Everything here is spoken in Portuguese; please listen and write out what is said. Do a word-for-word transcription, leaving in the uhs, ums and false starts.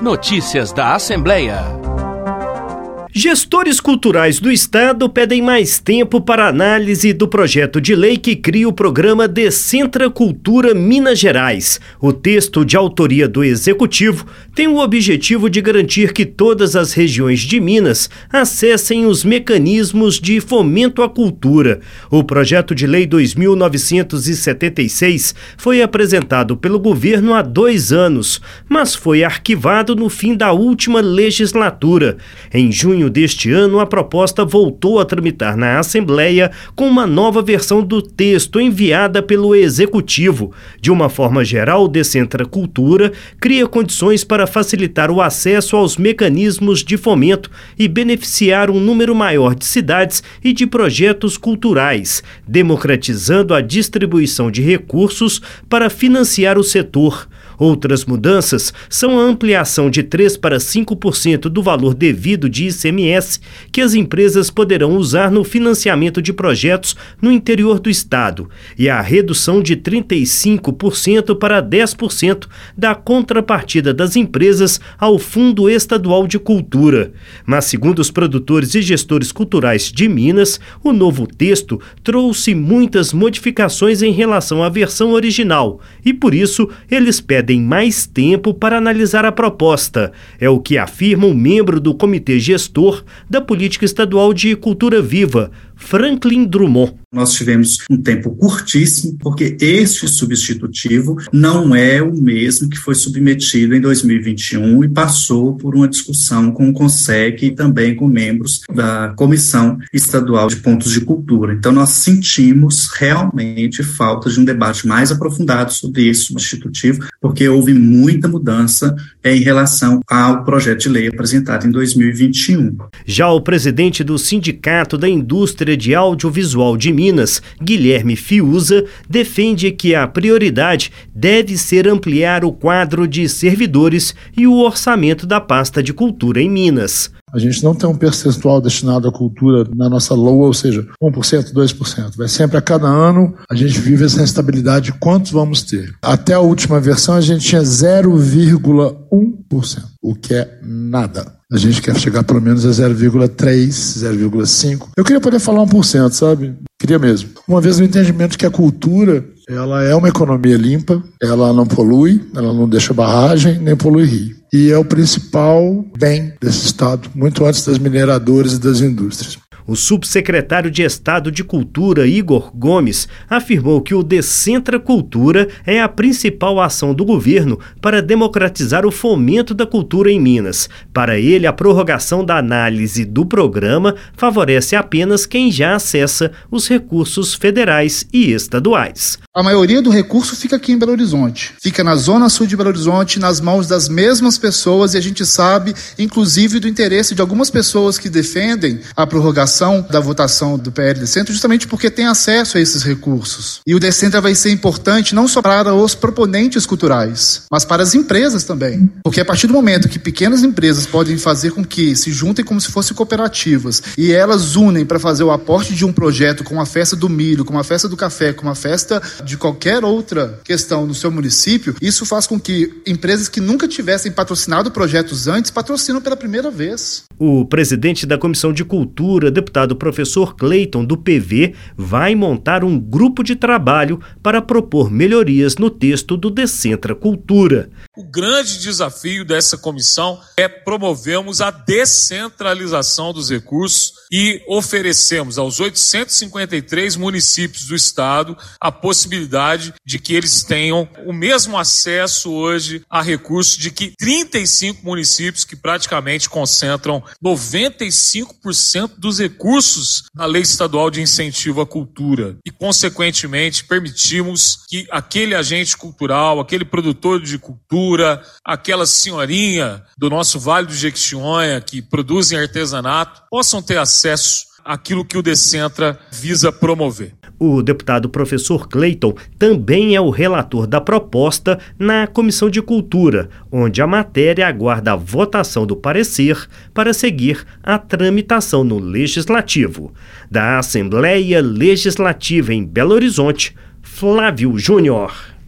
Notícias da Assembleia. Gestores culturais do Estado pedem mais tempo para análise do projeto de lei que cria o programa Descentra Cultura Minas Gerais. O texto, de autoria do Executivo, tem o objetivo de garantir que todas as regiões de Minas acessem os mecanismos de fomento à cultura. O projeto de lei dois mil novecentos e setenta e seis foi apresentado pelo governo há dois anos, mas foi arquivado no fim da última legislatura. Em junho deste ano, a proposta voltou a tramitar na Assembleia com uma nova versão do texto enviada pelo Executivo. De uma forma geral, o Descentra Cultura cria condições para facilitar o acesso aos mecanismos de fomento e beneficiar um número maior de cidades e de projetos culturais, democratizando a distribuição de recursos para financiar o setor. Outras mudanças são a ampliação de três para cinco por cento do valor devido de I C M S que as empresas poderão usar no financiamento de projetos no interior do estado e a redução de trinta e cinco por cento para dez por cento da contrapartida das empresas ao Fundo Estadual de Cultura. Mas, segundo os produtores e gestores culturais de Minas, o novo texto trouxe muitas modificações em relação à versão original e, por isso, eles pedem mais tempo para analisar a proposta. É o que afirma um membro do Comitê Gestor da Política Estadual de Cultura Viva, Franklin Drummond. Nós tivemos um tempo curtíssimo, porque este substitutivo não é o mesmo que foi submetido em dois mil e vinte e um e passou por uma discussão com o CONSEC e também com membros da Comissão Estadual de Pontos de Cultura. Então, nós sentimos realmente falta de um debate mais aprofundado sobre esse substitutivo, porque houve muita mudança em relação ao projeto de lei apresentado em dois mil e vinte e um. Já o presidente do Sindicato da Indústria de Audiovisual de Minas, Guilherme Fiuza, defende que a prioridade deve ser ampliar o quadro de servidores e o orçamento da pasta de cultura em Minas. A gente não tem um percentual destinado à cultura na nossa L O A, ou seja, um por cento, dois por cento. Vai sempre a cada ano, a gente vive essa instabilidade de quantos vamos ter. Até a última versão, a gente tinha zero vírgula um por cento, o que é nada. A gente quer chegar pelo menos a zero vírgula três por cento, zero vírgula cinco por cento. Eu queria poder falar um por cento, sabe? Queria mesmo. Uma vez no entendimento que a cultura, ela é uma economia limpa, ela não polui, ela não deixa barragem, nem polui rio. E é o principal bem desse estado, muito antes das mineradoras e das indústrias. O subsecretário de Estado de Cultura, Igor Gomes, afirmou que o Descentra Cultura é a principal ação do governo para democratizar o fomento da cultura em Minas. Para ele, a prorrogação da análise do programa favorece apenas quem já acessa os recursos federais e estaduais. A maioria do recurso fica aqui em Belo Horizonte. Fica na zona sul de Belo Horizonte, nas mãos das mesmas pessoas, e a gente sabe, inclusive, do interesse de algumas pessoas que defendem a prorrogação da votação do P L Descentra, justamente porque tem acesso a esses recursos. E o Descentra vai ser importante não só para os proponentes culturais, mas para as empresas também. Porque a partir do momento que pequenas empresas podem fazer com que se juntem como se fossem cooperativas, e elas unem para fazer o aporte de um projeto como a festa do milho, como a festa do café, como a festa de qualquer outra questão no seu município, isso faz com que empresas que nunca tivessem patrocinado projetos antes, patrocinam pela primeira vez. O presidente da Comissão de Cultura, deputado professor Cleiton, do P V, vai montar um grupo de trabalho para propor melhorias no texto do Descentra Cultura. O grande desafio dessa comissão é promovermos a descentralização dos recursos e oferecemos aos oitocentos e cinquenta e três municípios do estado a possibilidade de que eles tenham o mesmo acesso hoje a recursos de que trinta e cinco municípios que praticamente concentram noventa e cinco por cento dos recursos da Lei Estadual de Incentivo à Cultura. E, consequentemente, permitimos que aquele agente cultural, aquele produtor de cultura, aquela senhorinha do nosso Vale do Jequitinhonha que produzem artesanato, possam ter acesso àquilo que o Descentra visa promover. O deputado professor Cleiton também é o relator da proposta na Comissão de Cultura, onde a matéria aguarda a votação do parecer para seguir a tramitação no Legislativo. Da Assembleia Legislativa em Belo Horizonte, Flávio Júnior.